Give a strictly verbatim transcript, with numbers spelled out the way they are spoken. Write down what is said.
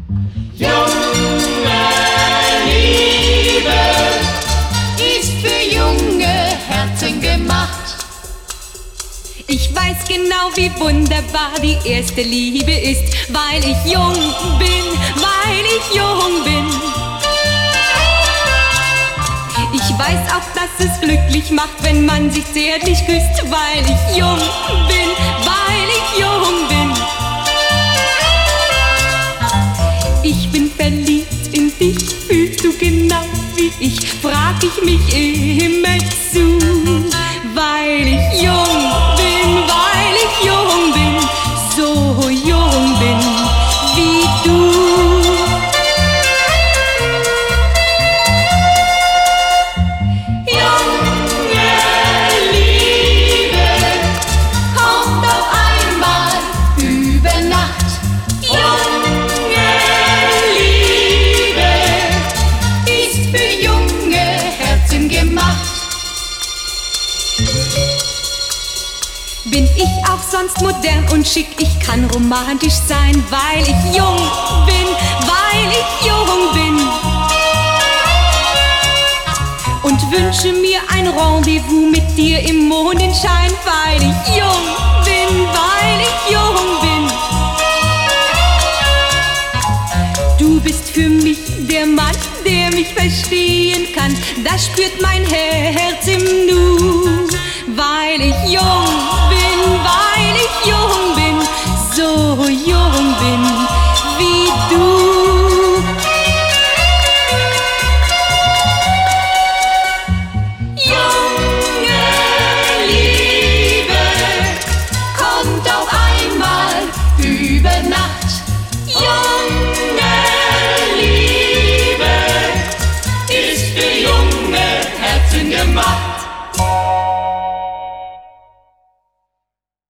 Junge Liebe ist für junge Herzen gemacht. Ich weiß genau, wie wunderbar die erste Liebe ist, weil ich jung bin, weil ich jung bin. Ich weiß auch, dass es glücklich macht, wenn man sich zärtlich küsst, weil ich jung bin, weil ich jung bin. Ich bin verliebt in dich, fühlst du genau wie ich, frag ich mich immer zu, weil ich jung bin, weil ich jung bin, so jung bin wie du. Junge Liebe kommt auf einmal über Nacht. Junge Liebe ist für junge Herzen gemacht. Bin ich auch sonst modern und schick, ich kann romantisch sein, weil ich jung bin, weil ich jung bin. Und wünsche mir ein Rendezvous mit dir im Mondenschein, weil ich jung bin, weil ich jung bin. Du bist für mich der Mann, der mich verstehen kann, das spürt mein Herz im Nu, weil ich jung bin, weil